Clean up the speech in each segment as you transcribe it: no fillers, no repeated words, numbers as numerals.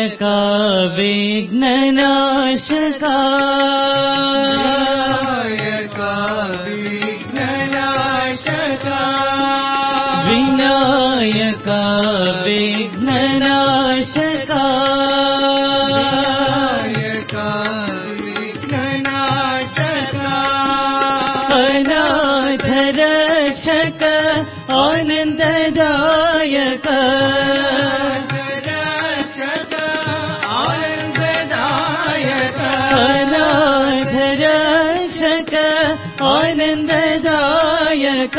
विघ्ननाशका विनायक विघ्ननाशका अनाथ रक्षक आनंददायक अनाथ रक्षक आनंददायक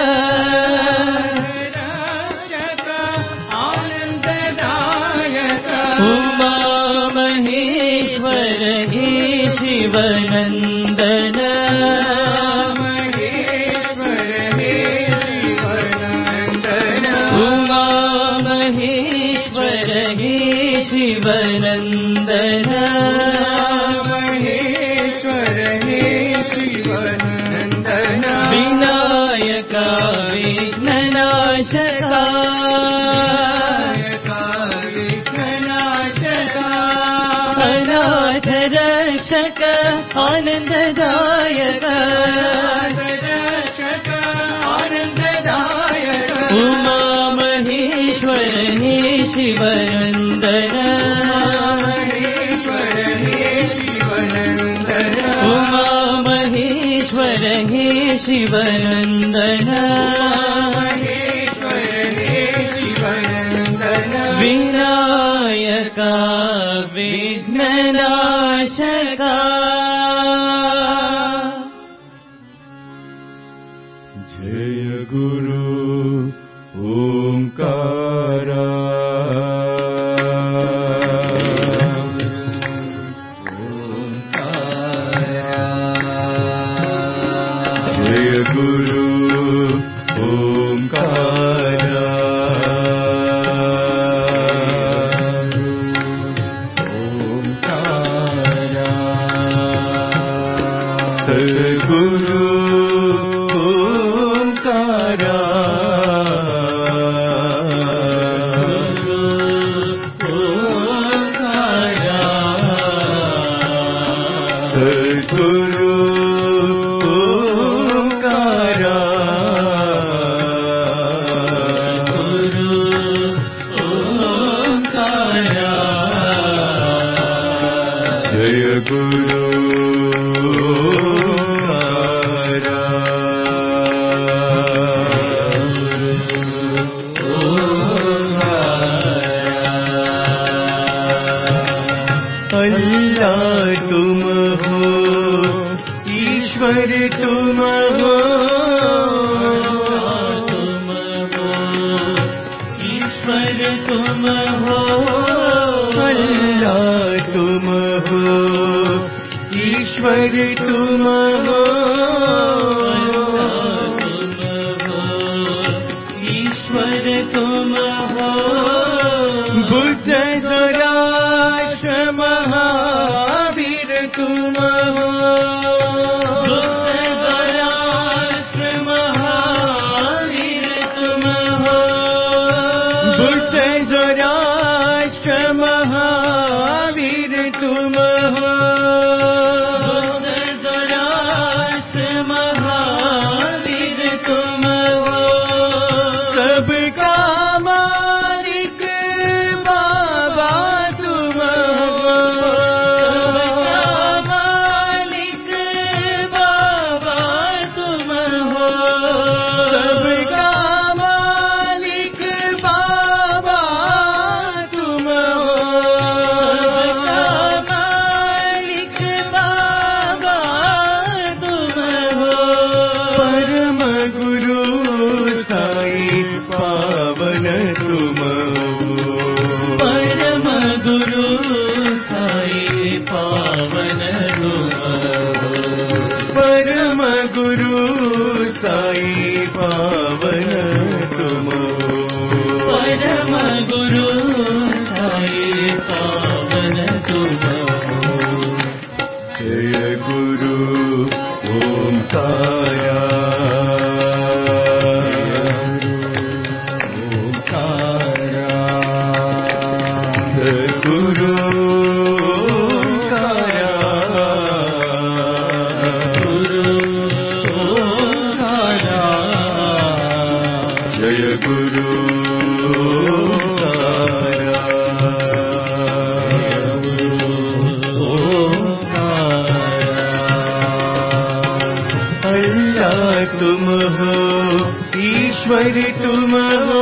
उमा महेश्वर हे शिवनंदन उमा महेश्वर हे शिवनंदन विनायक विघ्ननाशका अनाथ रक्षक आनंददायक उमा महेश्वर हे शिवनंदन उमा महेश्वर हे शिवनंदन विनायक विघ्ननाशका जय गुरु ओंकारा जय गुरु ओंकारा सद्गुरु ओंकारा सद्गुरु ओंकारा जय गुरु अल्लाह तुम हो, ईश्वर तुम हो, तुम हो, ईश्वर तुम हो, अल्लाह तुम हो, ईश्वर तुम हो, ईश्वर तुम हो, बुद्ध जराश्र महावीर तुम हो, बुद्ध जराश्र महावीर तुम हो, बुद्ध जराश्र महावीर तुम हो, बुद्ध जराश्र महावीर तुम हो, सबका मालिक बाबा तुम हो, सबका मालिक बाबा तुम हो, सबका मालिक बाबा तुम हो, सबका मालिक बाबा तुम हो, परम गुरु साई पावन तुम हो, परम गुरु साई पावन तुम हो, परम गुरु साई पावन तुम हो, परम गुरु साई पावन तुम हो, जय गुरु ओंकारा सद्गुरु अल्लाह तुम हो, ईश्वर तुम हो,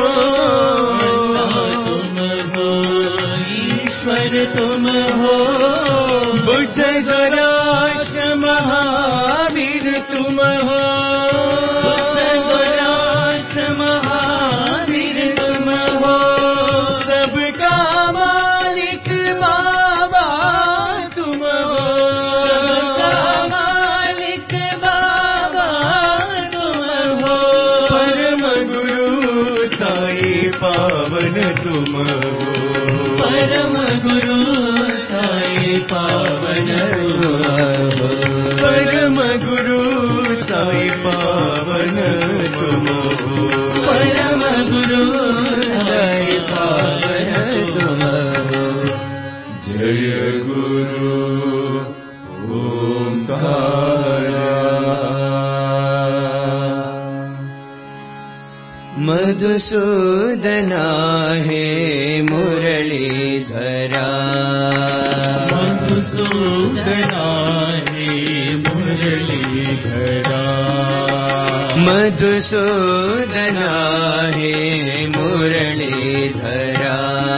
ईश्वर तुम हो, बुद्ध द्वाराष्ट्र महावीर तुम हो, बुद्ध द्वाराष्ट्र महावीर तुम हो, सबका मालिक बाबा तुम हो, सबका मालिक बाबा तुम हो, परम गुरु साई पावन तुम हो, परम गुरु साई पावन परम गुरु साई पावन तुम हो, परम गुरु साई पावन तुम हो। जय गुरु ओंकार। मधुसूदना हे मुरलीधरा, मधुसूदना हे मुरलीधरा, मधुसूदना हे मुरलीधरा,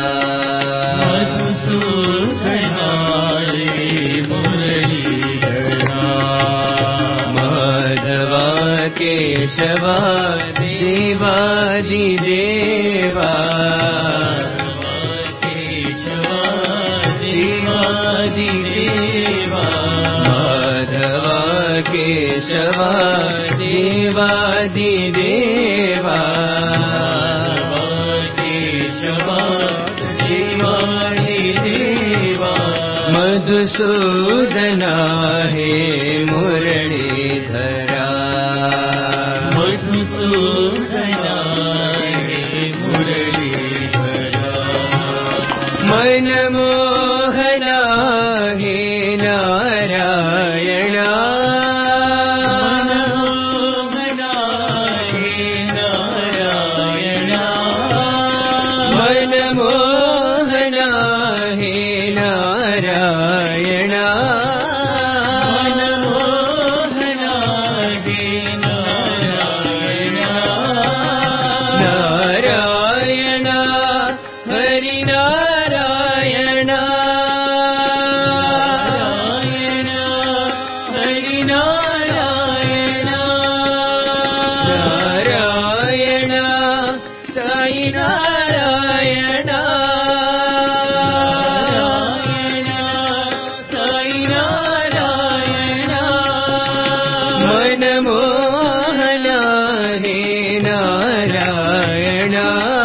मधुसूदना हे मुरलीधरा, माधवा केशवा देवादि देवा, केशवा देवादि देवा, माधवा केशवा देवादि देवा, केशवा देवादि देवा, मधुसूदना हे मुरलीधरा, मधुसूदना हे मुरलीधरा, मनमोहना हे नारायणा, मनमोहना हे नारायणा, मनमोहना हे नारायणा, मनमोहना हे नारायणा, नारायण हरि नारायण, नारायण हरि नारायण, नारायण साई नारायण, नारायण साई नारायण, मनमोहना हे नारायण,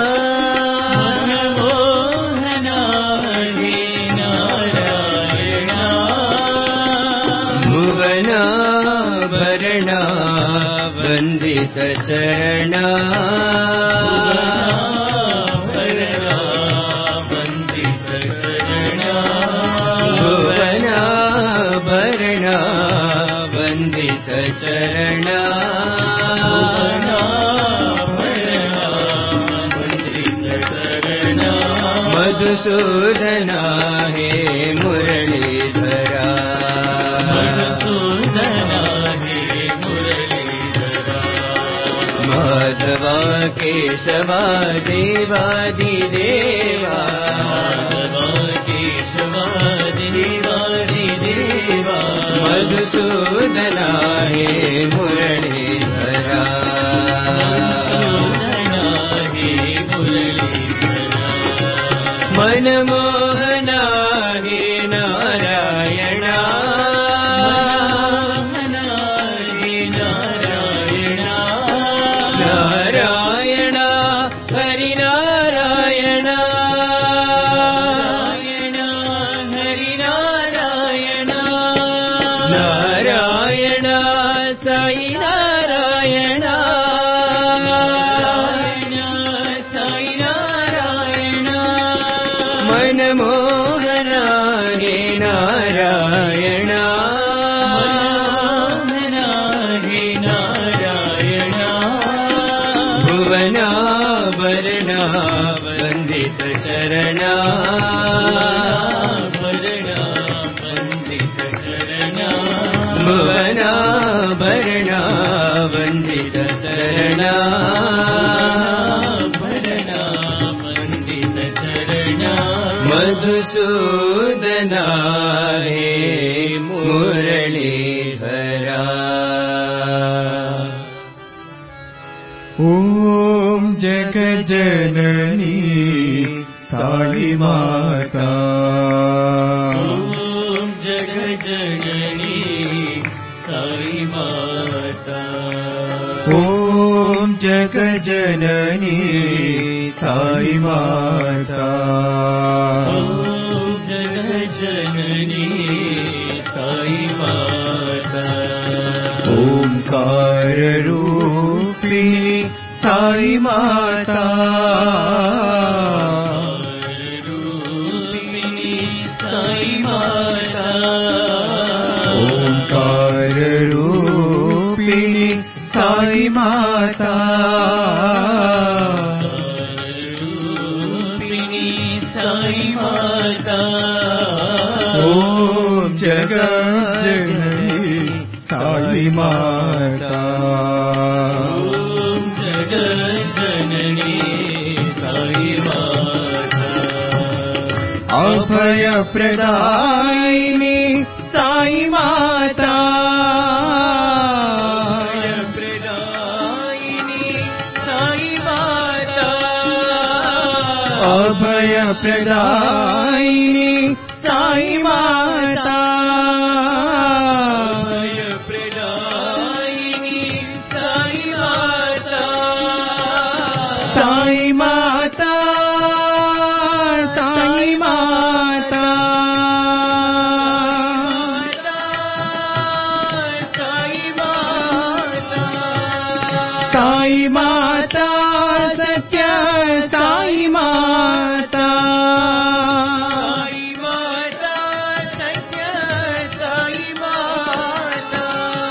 मनमोहना हे नारायण, भुवना भरणा वन्दित चरणा, भुवना वन्दित चरणा, भुवना भरणा वन्दित चरणा, भुवना भरणा वन्दित चरणा, मधुसूदना हे मुरलीधरा, मधुसूदना हे मुरलीधरा, माधवा केशवा देवादि देवा, माधवा केशवा देवादि देवा, मधुसूदना हे मुरलीधरा, मधुसूदना हे मुरलीधरा, मनमोहना हे नारायण, मनमोहना हे नारायण, नारायण हरि नारायण, नारायण हरि नारायण, नारायण साई नारायण, नारायण साई नारायण, मनमोहना हे नारायण, मनमोहना हे नारायण, भुवना भरणा वन्दित चरणा, भरणा वन्दित चरणा, भुवना भरणा वन्दित चरणा भरणा वन्दित चरणा मधुसूदना हे मुरलीधरा ॐ जगज्जननी साई माता ॐ जगज्जननी साई माता ॐ जगज्जननी साई माता ॐ जगज्जननी साई माता ओंकार रूपिणी साई माता रूपिणी साई माता ओंकार रूपिणी साई माता रूपिणी साई माता ॐ जगज्जननी साई माता ॐ जगज्जननी साई माता अभय प्रदायिनी साई माता प्रदायिनी साई माता अभय प्रदायिनी साई माता प्रदायिनी साई माता साई माता साई माता साई माता साई माता सत्य साई माता साई माता सत्य साई माता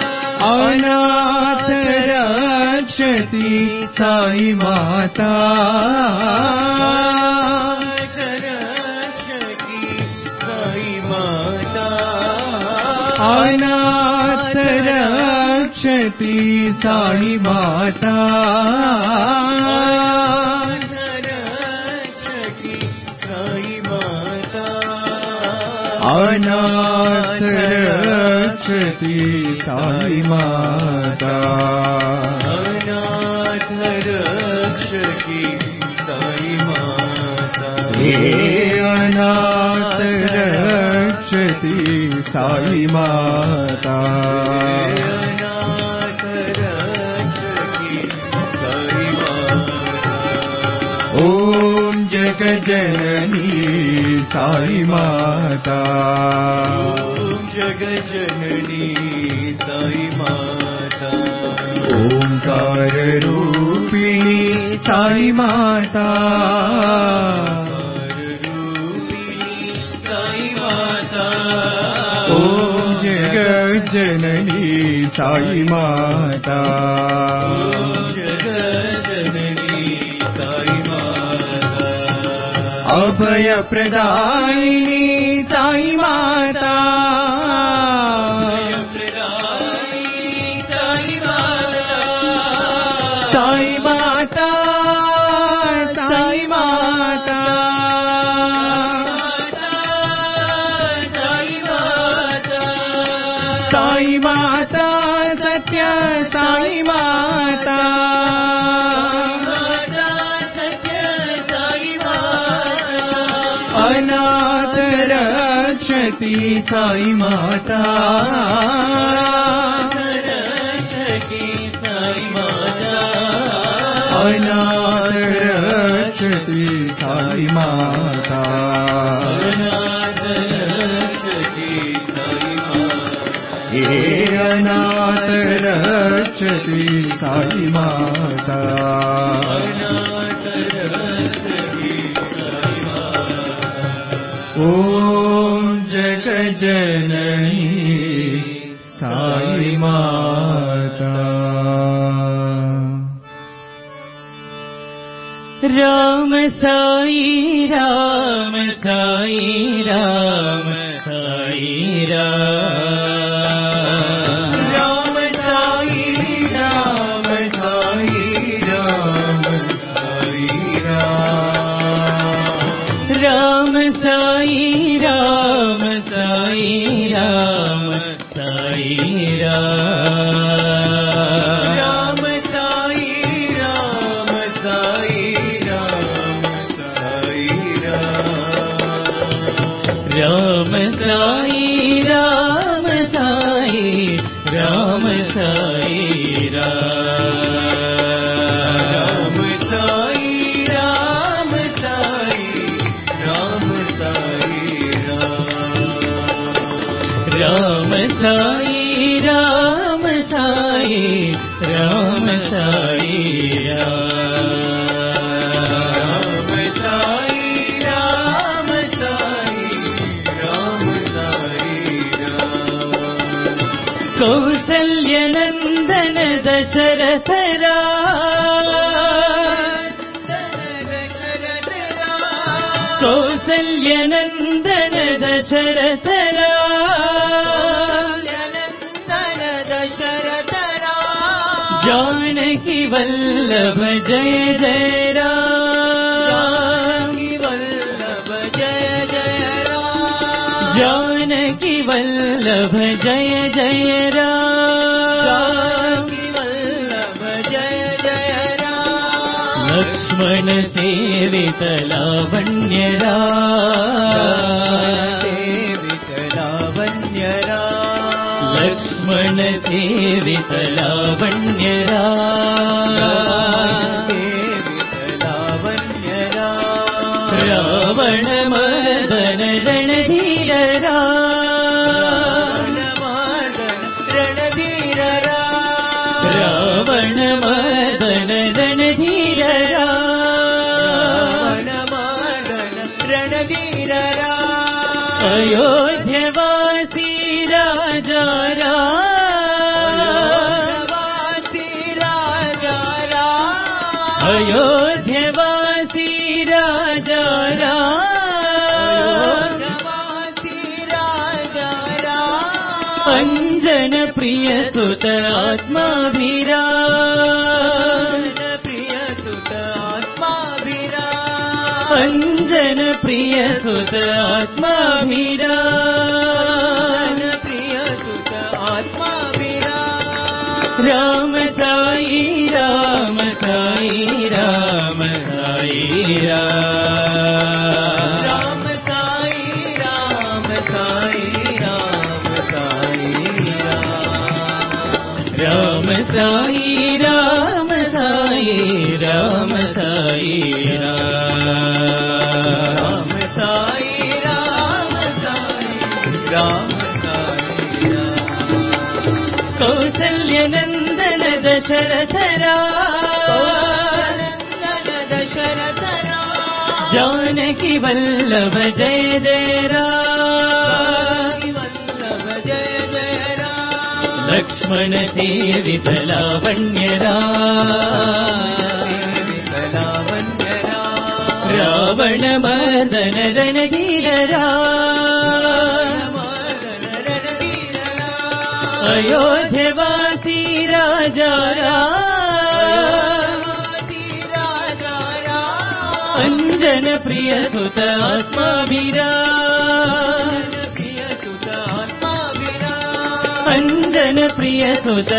अनाथ रक्षति साई माता रक्षति साई माता अनाथ रक्षति साई माता रक्षति साई माता अनाथ रक्षति साई माता अनाथ रक्षति साई माता हे अनाथ रक्षति साई माता अनाथ रक्षति साई माता ॐ जगज्जननी साई माता ॐ जगज्जननी साई माता ओंकार रूपिणी साई माता रूपिणी साई माता ॐ जगज्जननी साई माता जगज्जननी साई माता अभय प्रदायिनी साई माता प्रदायिनी साई माता साई माता साई माता साई माता साई माता सत्य साई माता अनाथ रक्षति साई माता अनाथ रक्षति साई माता हे अनाथ रक्षति साई माता ॐ जगज्जननी साई माता राम साई राम साई राम साई राम राम साई साई राम साई राम साई राम साई राम। कौसल्य नंदन दशरथ कौसल्य नंदन दशरथ जानकी वल्लभ जय जय राम वल्लभ जय जय राम जानकी वल्लभ जय जय राम वल्लभ जय जय राम। लक्ष्मण सेवित लावण्य लक्ष्मण सेवित लावण्य रावण मदन रणधीर रावण मदन रणधीर अयोध्यवासी राजा अयोध्यवासी राजा अंजन प्रिय सुत आत्माभिराम अंजन प्रिय सुत आत्माभिराम राम साई राम साई राम साई राम साई राम साई राम साई राम साई राम साई राम साई राम साई राम साई राम साई कौसल्य नंदन दशरथ जानकी वल्लभ जय जय राम लक्ष्मण सेवित लावण्य रावण मदन रणधीर अयोध्यवासी राजा अंजन प्रिय सुत आत्माभिराम अंजन प्रिय सुत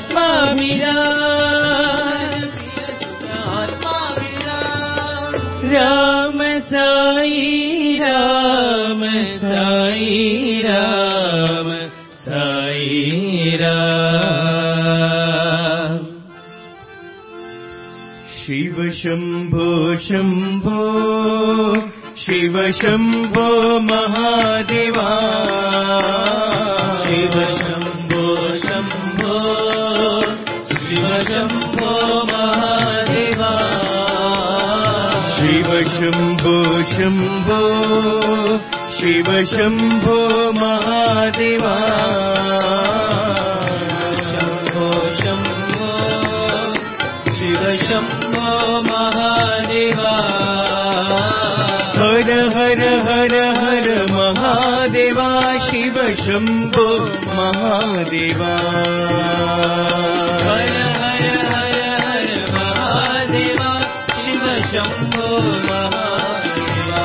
आत्माभिराम राम साई राम साई राम साई राम। शिव शंभो शंभो शिव शंभो महादेवा शिव शंभो शंभो शिव शंभो महादेवा शिव शंभो शंभो शिव शंभो महादेवा शंभो शंभो शिव शंभो महादेवा हर हर हर हर महादेवा शिव शंभो महादेवा हर हर हर हर महादेवा शिव शंभो महादेवा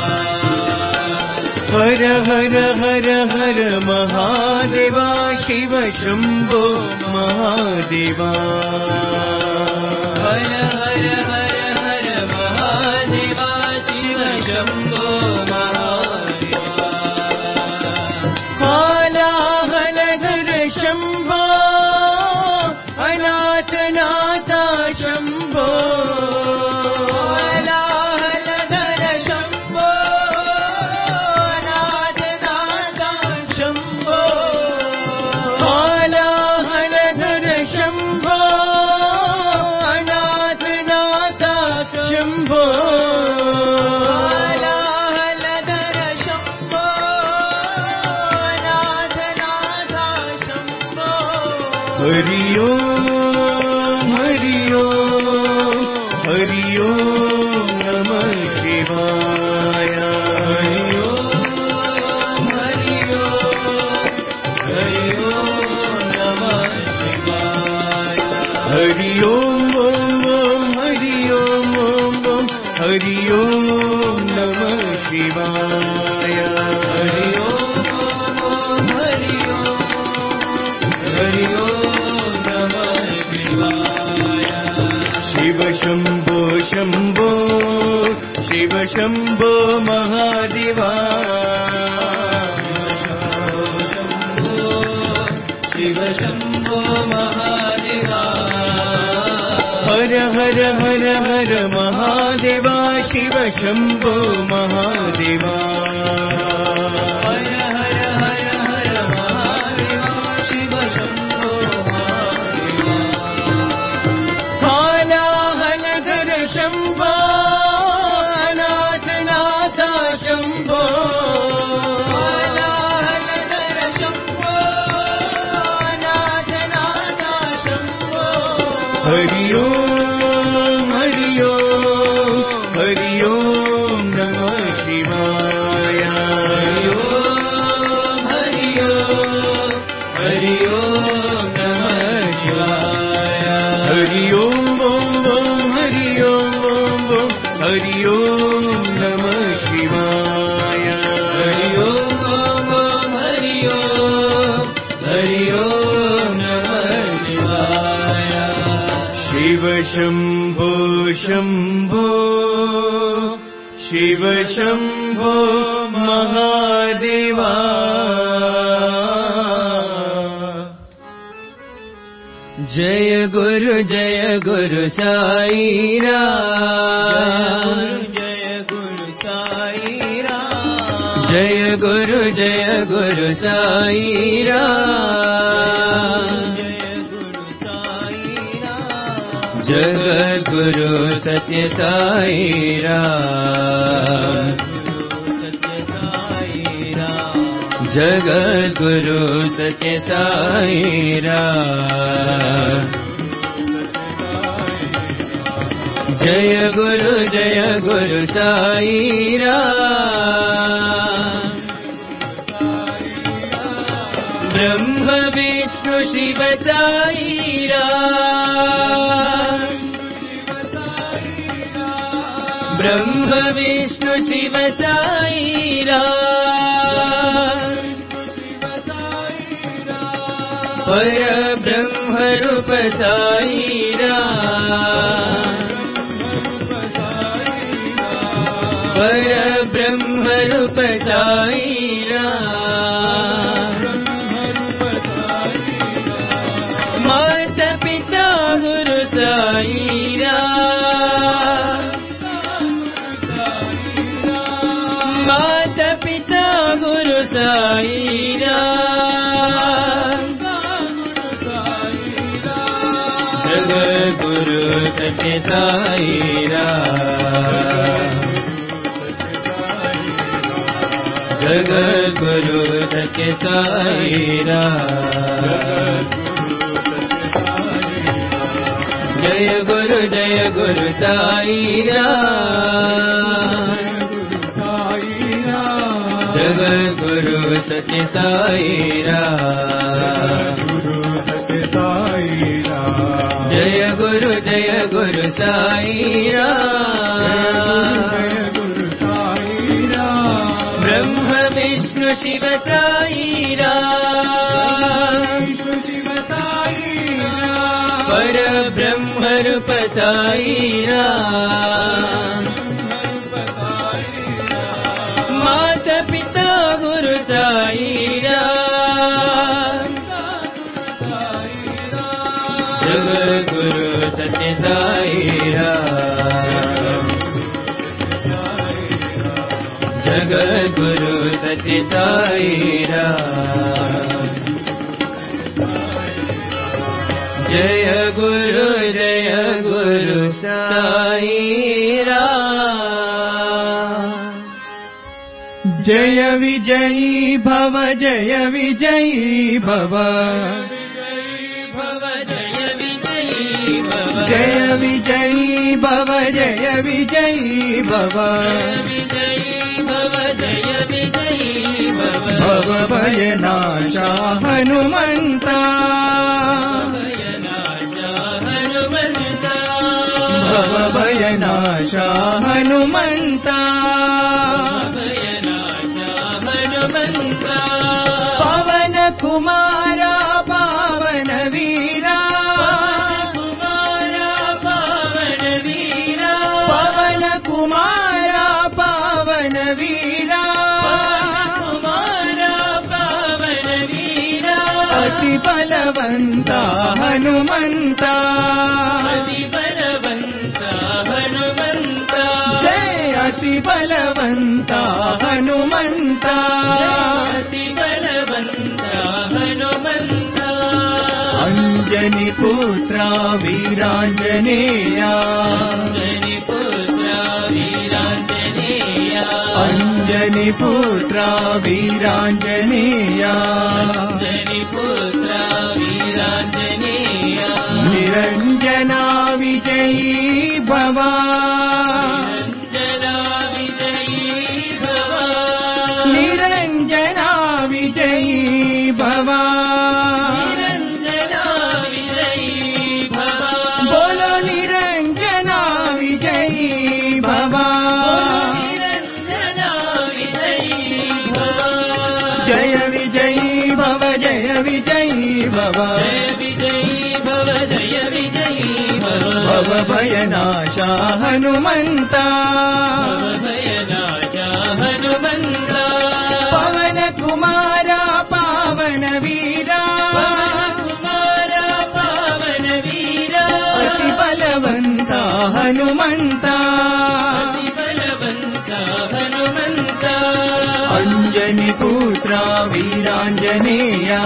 हर हर हर हर महादेवा शिव शंभो महादेवा हर हर हर हर महादेवा शिव शंभो महादेवा कालाहलधर शंभो अनाथ नाथा शंभो कालाहलधर शंभो अनाथ नाथा शंभो कालाहलधर शंभो हरि ओम ओम ओम हरि ओम ओम ओम हरि ओम नमः शिवाय हरि ओम ओम हरि ओम नमः शिवाय शिव शंभो शंभो शिव शंभो महादेवा शिव शंभो महादेवा हर हर हर हर महादेवा शिव शंभो महादेवा हर हर हर हर महादेवा शिव शंभो महादेवा हाला हल धर शंभो नाथ नाथ शंभो हरि ओम नमः शिवाय हरि ओम नमः शिवाय हरि ओम ओम ओम हरि ओम ओम ओम हरि ओम नमः शिवाय हरि ओम ओम हरि ओम नमः शिवाय शिव शंभो शंभो शिव शंभो महादेवा जय गुरु साई राम जय गुरु साई राम जय गुरु साई राम जगत गुरु सत्य साई राम जगत गुरु सत्य साई राम जय गुरु साई राम ब्रह्म विष्णु शिव साई राम ब्रह्म विष्णु शिव साई राम पर ब्रह्म रूप साई राम पर ब्रह्म रूप साई राम माता पिता गुरु साई राम माता पिता गुरु साई राम जगत गुरु सत्य साई राम जगत गुरु सत्य साई राम जय गुरु साई राम जगत गुरु सत्य साई राम जय गुरु साई राम ब्रह्म विष्णु शिव साई राम पर ब्रह्म रूप साई राम माता पिता गुरु साई राम जगत गुरु सत्य साई राम जगत गुरु सत्य साई राम जय गुरु साई राम जय विजयी भव जय विजयी भव जय विजयी भव जय विजयी भव भव भयनाशा हनुमन्ता भवभयनाश हनुमन्ता पवन कुमार पावन वीरा पवन कुमार पावन वीरा अति बलवंता हनुमंता जय अति बलवंता हनुमंता अंजनी पुत्रा वीरांजनेया अंजनी पुत्रा वीरांजनेया निरंजना विजयी भवा निरंजना विजयी भवा बोलो निरंजना विजयी भवा जय विजयी भव जय विजयी भव भव भयनाश हनुमंता पवन कुमार पावन वीरा अति बलवंता हनुमंता अंजनी पुत्रा वीरांजनेया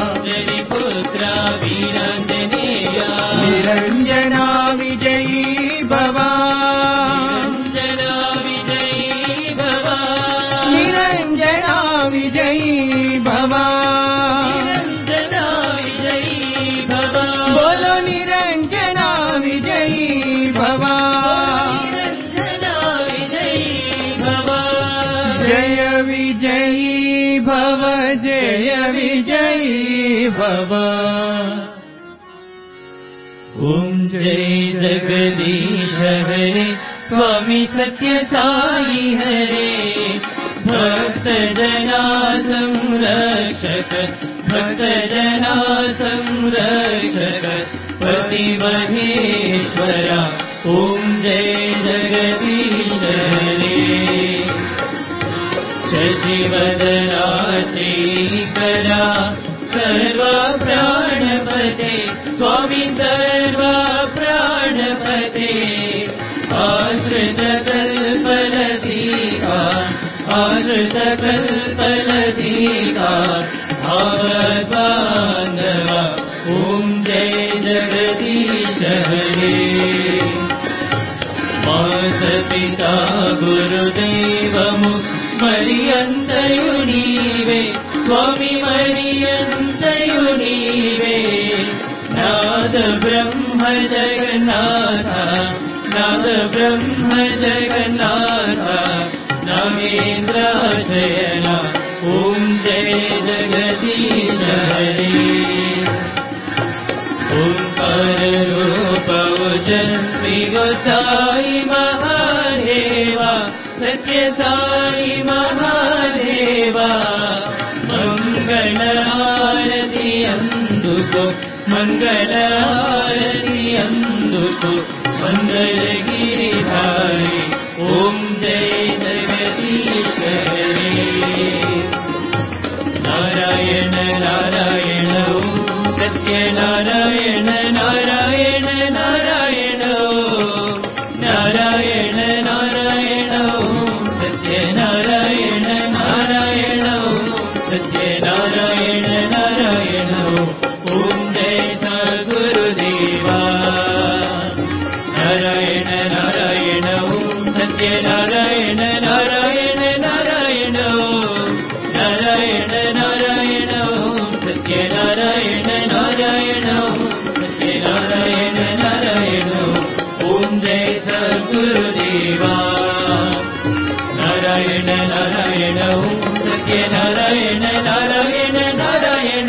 निरंजना विजयी भवा निरंजना विजयी भवा बोलो निरंजना विजयी भवा जय विजयी भव जय विजयी भव ओम जय जगदीश हरे स्वामी सत्य साई हरे भक्त जना संरक्षक भक्त जना संरक्षक पति महेश्वरा ओम जय जगदीश हरे शशिवदना श्रीकरा सर्व प्राणपते स्वामी सर्व प्राणपते आश्रित कल्पलतिका आश्रित कल्पलतिका भावबान्धवा ओम जय जगदीश हरे माता पिता गुरुदेवमु मरियन्तयु नीवे स्वामी मरियन्तयु नीवे नाद ब्रह्म जगन्नाथ नाद ब्रह्म जगन्नाथ नागेन्द्र शयना ओम जय जगदीश हरे ओंकार रूप श्री गोसाई महादेवा सत्य साई महादेवा मंगल आरती अंदुको मंगल आरती अंदुको मंगल गिरिधारी ओम जय जगदीश हरे नारायण नारायण ओम सत्य नारायण नारायण नारायण नारायण नारायण सत्य नारायण नारायण सत्य नारायण नारायण ओम जय सद्गुरुदेवा नारायण नारायण सत्य नारायण नारायण नारायण नारायण नारायण सत्य नारायण नारायण सत्य नारायण नारायण ओम जय सद्गुरुदेवा नारायण नारायण सत्य नारायण नारायण नारायण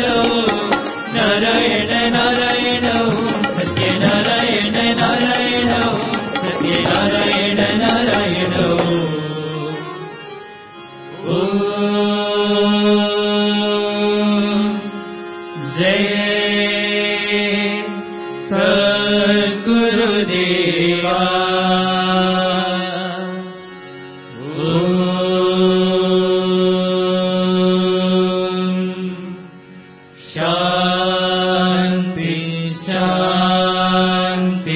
नारायण नारायण सत्य नारायण नारायण सत्यनारायण नारायण ओम जय सद्गुरुदेवा शांति शांति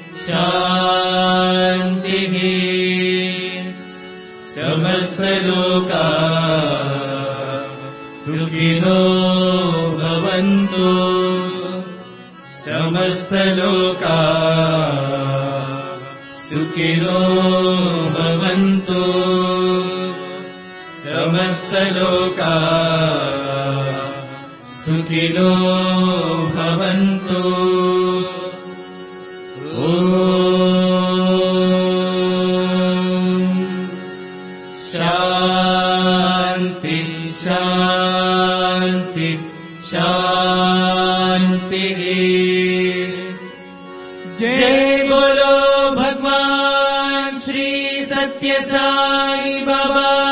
शांति समस्त लोका सुखिनो भवन्तु समस्त लोका सुखिनो भवन्तु समस्त लोका सुखिनो भवन्तु शांति शांति शांति जय बोलो भगवान श्री सत्य साई बाबा